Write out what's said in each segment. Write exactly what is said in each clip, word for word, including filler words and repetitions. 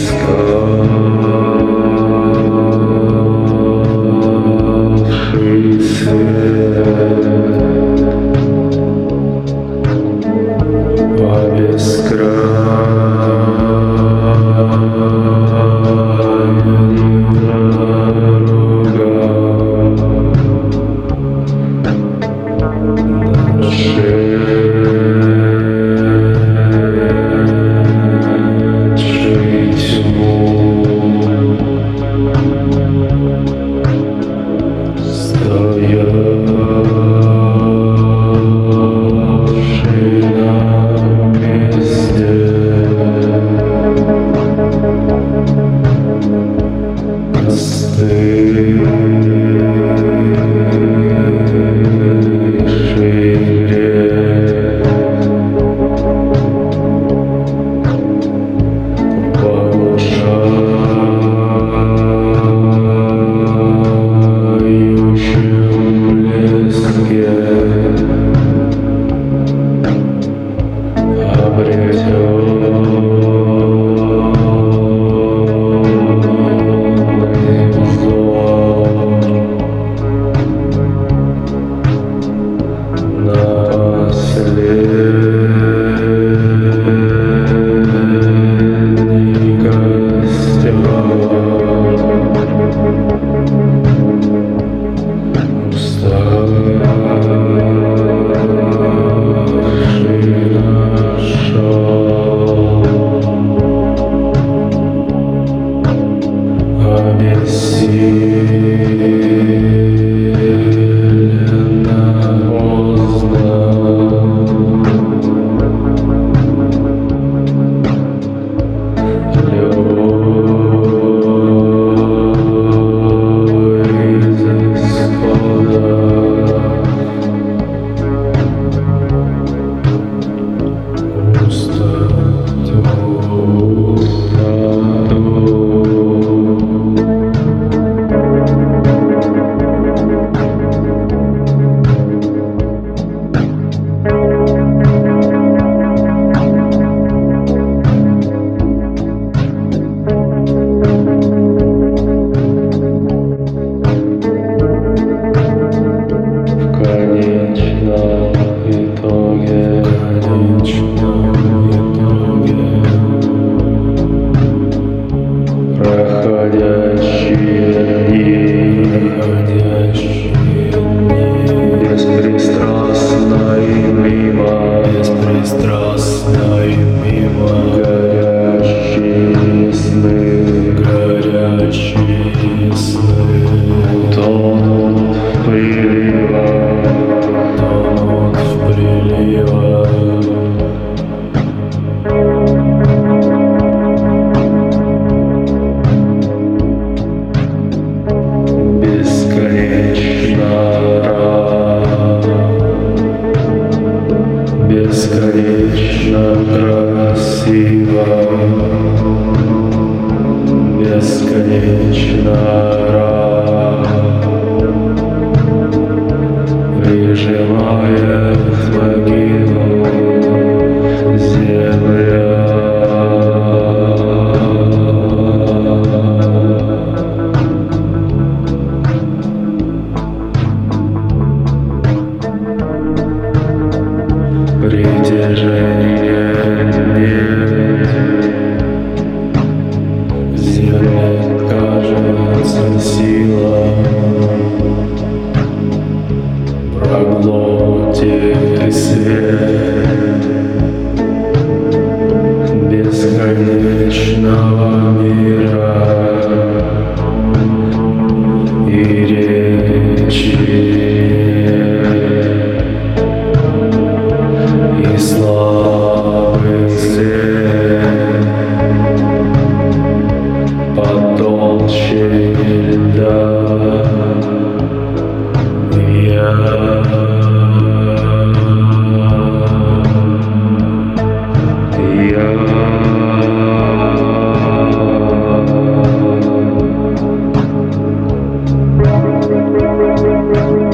Thank you.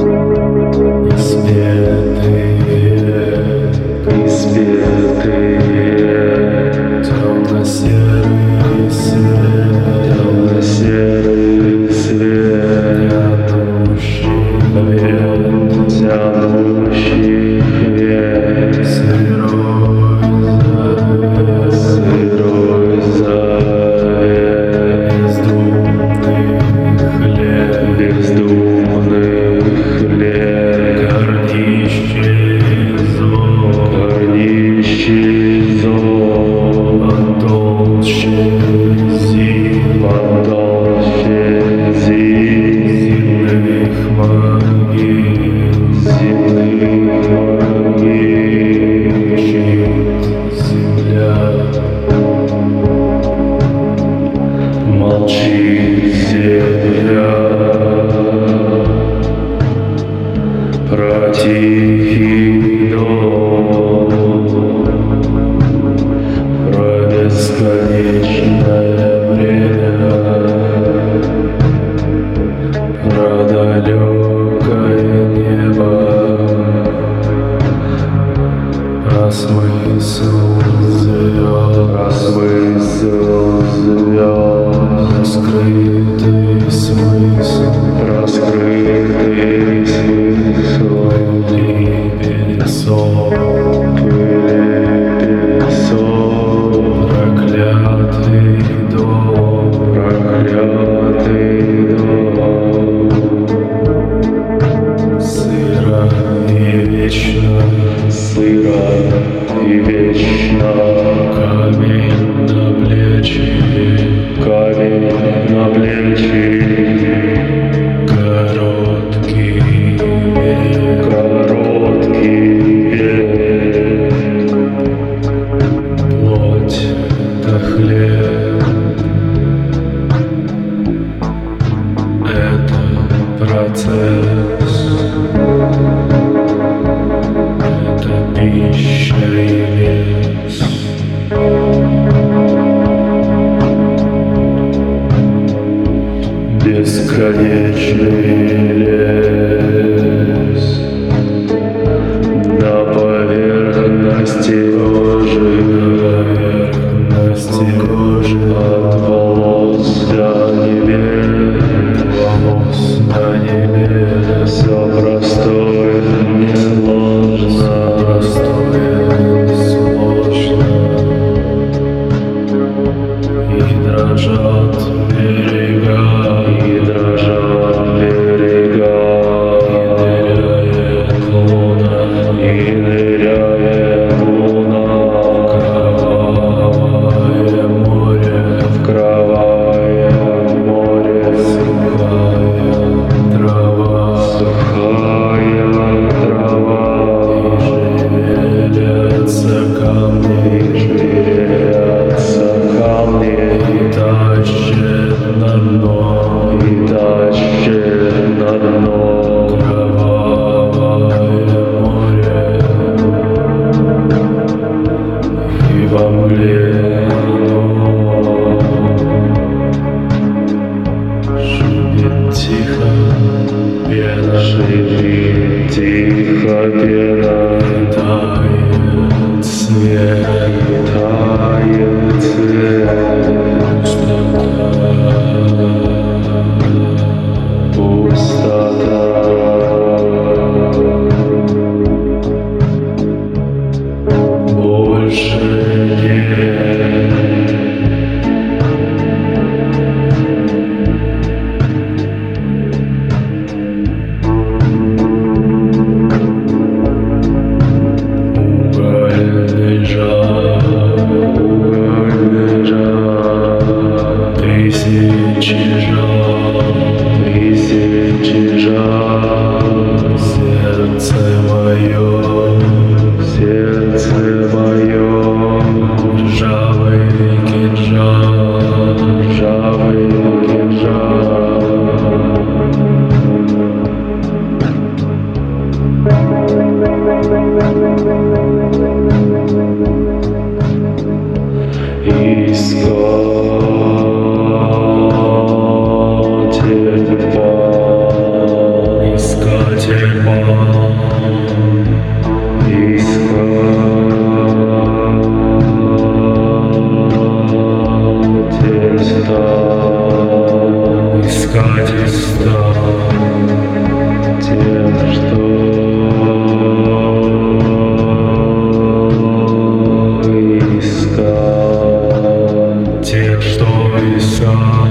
Молчит земля про тихий дом, про бесконечное время, про далекое небо, про смысл звезд, про смысл звезд, раскрытый смысл, раскрытый смысл небесов, небесов, проклятый дом, проклятый дом, сыро и вечно, сыро и вечно, камень на плечи, камень на плечи, короткий век, короткий век, плоть да хлеб, это процесс, это пища и вес. Бесконечный лес на поверхности кожи, поверхности кожи, от волос до небес, волос до небес, все простое, несложно, простое, сложно, и дрожат берега. И дрожат берега, и ныряет луна, и ныряет луна в кровавое море, в кровавое море, сухая трава, сухая трава, и шевелятся камни, и шевелятся камни, и тащит на дно, и тащит на дно кровавое море, и во мгле оно шипит тихо пена, шипит тихо пена, тает свет, тает свет, пустота, больше нет. Угольный жар, угольный жар, тысячи жар, тысячи жар, сердце мое, сердце мое, ржавый кинжал, ржавый кинжал. Искатель бал, искатель бал, искатель стал, искатель стал тем, что искал, тем, что искал.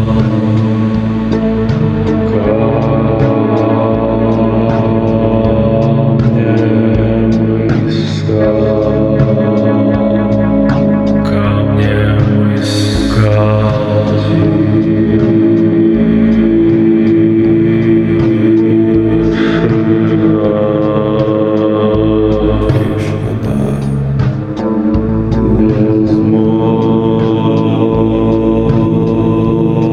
Безмолвие.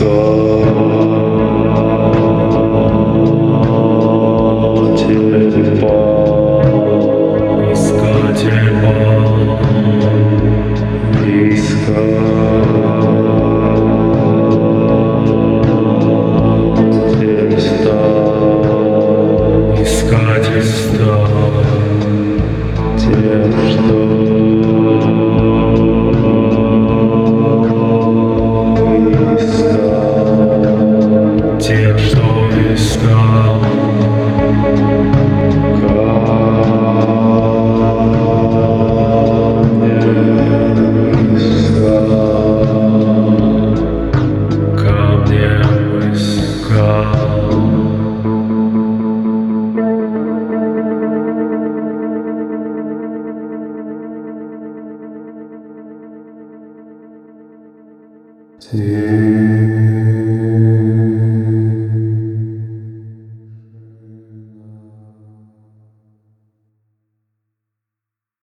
Искатель стал.